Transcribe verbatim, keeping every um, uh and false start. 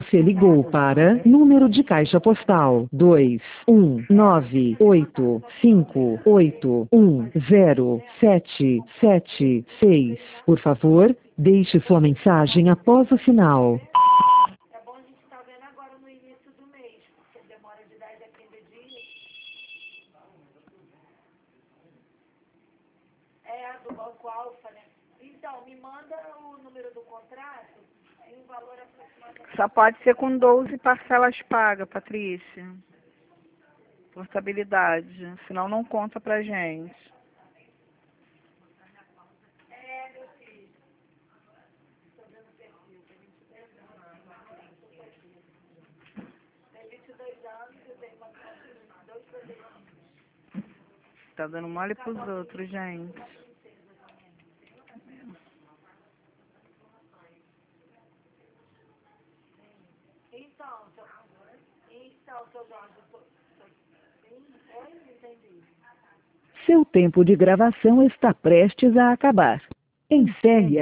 Você ligou para número de caixa postal dois um nove oito cinco oito um zero sete sete seis. Por favor, deixe sua mensagem após o sinal. É bom a gente estar vendo agora no início do mês, porque demora de dez a quinze dias. É, do Banco Alfa, né? Então, me manda o número do contrato e o valor aproximado. Só pode ser com doze parcelas pagas, Patrícia. Portabilidade. Senão não conta pra gente. É, meu filho. Estou dando perfil. Tem vinte e dois anos e tem uma conta de dois brasileiros. Tá dando mole pros outros, gente. Então, seu, então, seu Jorge, eu tô, tô, sim, oi, não entendi. Seu tempo de gravação está prestes a acabar. Encerre